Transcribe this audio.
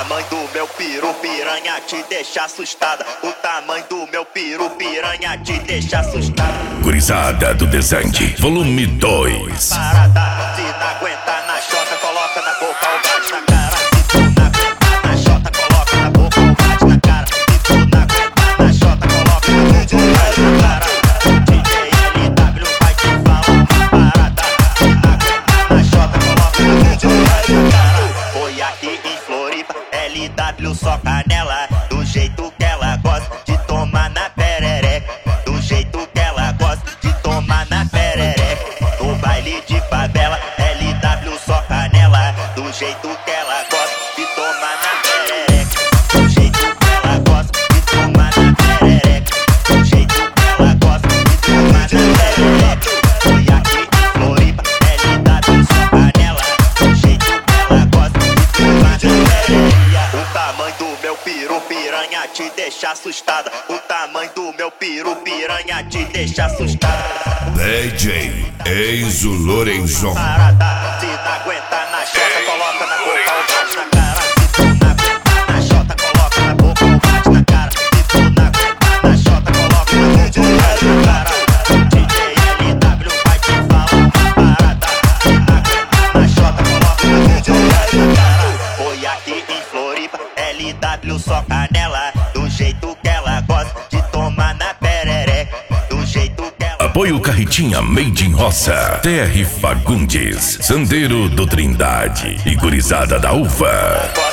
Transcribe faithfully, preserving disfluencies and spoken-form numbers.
tamanho do meu peru, piranha te deixa assustada. O tamanho do meu peru, piranha te deixa assustada. Gurizada do Desante, volume dois. Parada, se não aguentar na chota, coloca na boca ou bate na cara. Se tu não aguentar na chota, coloca na boca ou bate na cara. Se tu não aguentar na chota, coloca na boca ou bate na cara. D J L W vai te falar uma parada. Se não aguentar na chota, coloca na boca ou bate na cara. Foi aqui em Floripa, L W só canela. Do jeito que ela gosta de tomar na perereca. Do jeito que ela gosta de tomar na perereca. No baile de favela, L W só canela. Do jeito que ela gosta de tomar na perereca. Do jeito que ela gosta de tomar na perereca. Do jeito que ela gosta de tomar na perereca. Foi aqui em Floripa, L W só canela. Do jeito que ela gosta de tomar na perereca. O tamanho do meu peru, piranha te deixa assustada. O tamanho do meu peru, piranha te deixa assustada. D J Enzo Lorenzon. Parada, se não aguentar na chota, coloca na boca ou bate na cara. Se tu não aguentar na chota, coloca na boca ou bate na cara. Se tu não aguentar na chota, coloca na boca ou bate na cara. D J L W vai te falar uma parada. Se não aguentar na chota, coloca na boca ou bate na cara. Foi aqui em Floripa, L W só canela. Do jeito que ela gosta de tomar na perereca. Do jeito que ela... Apoio Carretinha Made in Roça, T R Fagundes, Sandeiro do Trindade e Gurizada da Uva.